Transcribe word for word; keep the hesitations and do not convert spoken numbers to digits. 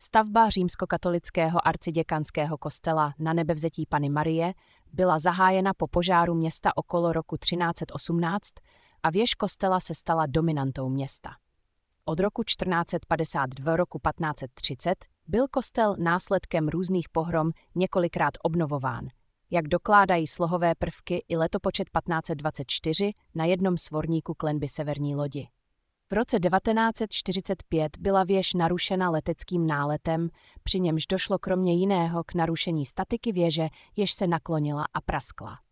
Stavba římskokatolického arciděkanského kostela Nanebevzetí Panny Marie byla zahájena po požáru města okolo roku třináct osmnáct a věž kostela se stala dominantou města. Od roku čtrnáct padesát dva roku patnáct třicet byl kostel následkem různých pohrom několikrát obnovován, jak dokládají slohové prvky i letopočet patnáct dvacet čtyři na jednom svorníku klenby severní lodi. V roce devatenáct čtyřicet pět byla věž narušena leteckým náletem, při němž došlo kromě jiného k narušení statiky věže, jež se naklonila a praskla.